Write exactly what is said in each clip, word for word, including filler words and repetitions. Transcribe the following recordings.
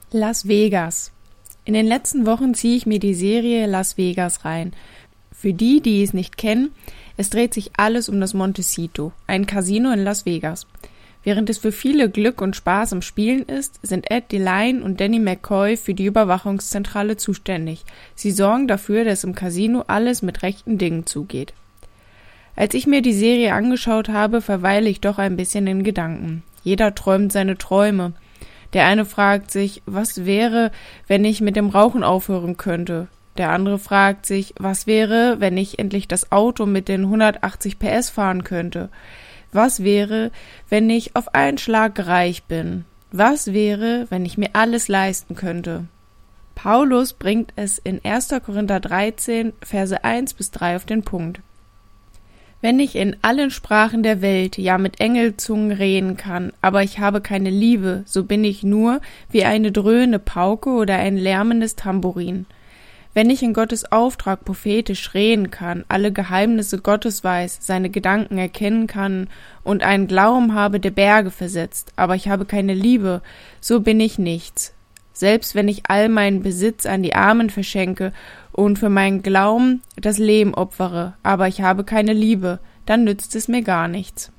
Las Vegas. In den letzten Wochen ziehe ich mir die Serie Las Vegas rein. Für die, die es nicht kennen, es dreht sich alles um das Montecito, ein Casino in Las Vegas. Während es für viele Glück und Spaß am Spielen ist, sind Ed Deline und Danny McCoy für die Überwachungszentrale zuständig. Sie sorgen dafür, dass im Casino alles mit rechten Dingen zugeht. Als ich mir die Serie angeschaut habe, verweile ich doch ein bisschen in Gedanken. Jeder träumt seine Träume. Der eine fragt sich, was wäre, wenn ich mit dem Rauchen aufhören könnte? Der andere fragt sich, was wäre, wenn ich endlich das Auto mit den hundertachtzig P S fahren könnte? Was wäre, wenn ich auf einen Schlag reich bin? Was wäre, wenn ich mir alles leisten könnte? Paulus bringt es in erster Korinther dreizehn, Verse eins bis drei auf den Punkt. Wenn ich in allen Sprachen der Welt, ja mit Engelzungen reden kann, aber ich habe keine Liebe, so bin ich nur wie eine dröhnende Pauke oder ein lärmendes Tambourin. Wenn ich in Gottes Auftrag prophetisch reden kann, alle Geheimnisse Gottes weiß, seine Gedanken erkennen kann und einen Glauben habe, der Berge versetzt, aber ich habe keine Liebe, so bin ich nichts. Selbst wenn ich all meinen Besitz an die Armen verschenke und für meinen Glauben das Leben opfere, aber ich habe keine Liebe, dann nützt es mir gar nichts.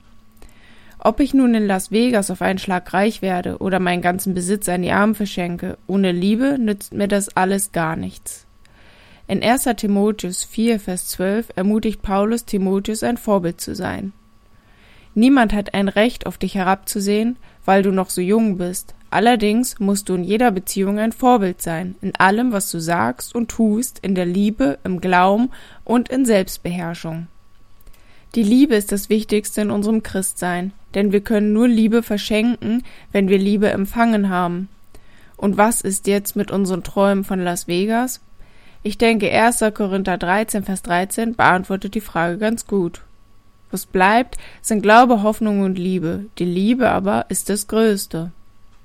Ob ich nun in Las Vegas auf einen Schlag reich werde oder meinen ganzen Besitz an die Armen verschenke, ohne Liebe nützt mir das alles gar nichts. In erster Timotheus vier, Vers zwölf ermutigt Paulus Timotheus, ein Vorbild zu sein. Niemand hat ein Recht, auf dich herabzusehen, weil du noch so jung bist. Allerdings musst du in jeder Beziehung ein Vorbild sein, in allem, was du sagst und tust, in der Liebe, im Glauben und in Selbstbeherrschung. Die Liebe ist das Wichtigste in unserem Christsein, denn wir können nur Liebe verschenken, wenn wir Liebe empfangen haben. Und was ist jetzt mit unseren Träumen von Las Vegas? Ich denke, erster Korinther dreizehn, Vers dreizehn beantwortet die Frage ganz gut. Was bleibt, sind Glaube, Hoffnung und Liebe. Die Liebe aber ist das Größte.